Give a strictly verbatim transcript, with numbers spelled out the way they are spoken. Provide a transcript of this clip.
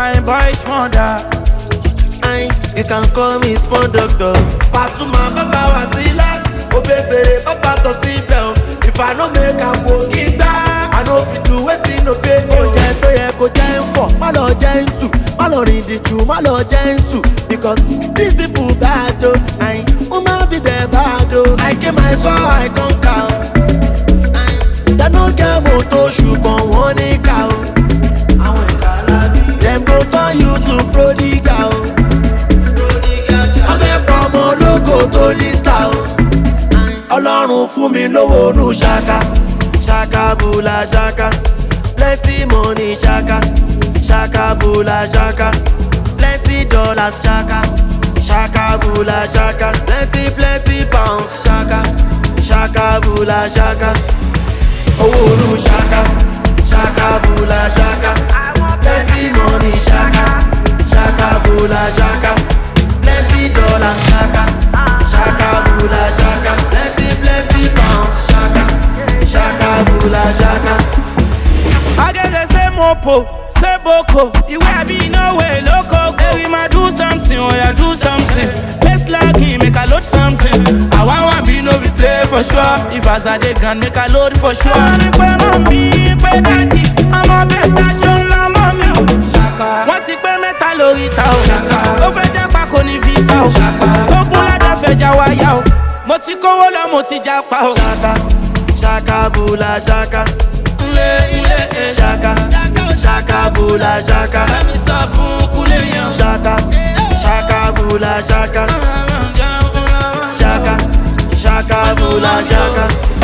fine boy mother. I, you can call me small doctor. Pasuma Baba Wasila, Obesere Papa Tosibel. If I no make a walking back, I know fit do wetin no pay me. Oje to ye ko jẹ nfọ, má lọ jẹ ntu, má lọ rìn dìjú, má lọ jẹ ntu. Because these people bad o, I, Uma be the bad o. I came my soul, I conquer o. They no get motor, ṣùgbọ́n wọ́n ní ká o. Àwọn ìka lábí. Dem go turn you to prodigal o. Ọbẹ̀ pọ̀mọ́ ológo tó ní star o. Ọlọ́run fún mi lówó nù ṣaka. Ṣaka bula ṣaka. Plenty money ṣaka. Ṣaka bula ṣaka. Plenty dollars ṣaka. Ṣaka bula ṣaka. Plenty plenty pounds ṣaka. Ṣaka bula ṣaka. Owó olú ṣaka. Ṣaka bula ṣaka. Plenty money ṣaka. Ṣaka bula ṣaka. Plenty dollars ṣaka. Ṣaka bula ṣaka. Plenty plenty pounds ṣaka. Ṣaka bula ṣaka. Agege say mopo, say boko. Iwe abi no way loco. Hey, we ma do something, oh yeah, do something. Best lucky, make a load something. I want one be no be play for sure. If as I dey gun, make a load for sure. I'm a mommy, pe daddy. I'm a better show la mommy. Shaka. Wọ́n ti pé mẹ́ta lórí ta o. Shaka. Ó fẹ́ japa kò ní visa o. Shaka. Ó kún ládàá fẹ́ já wáyà o. Mo ti kówó lọ, mo ti japa o. Shaka, shaka bula shaka. Ilé ilé e. Shaka, shaka bula shaka. Ẹ̀mí sọ fún kúlé yan. Shaka, shaka bula shaka. Shaka, shaka bula shaka.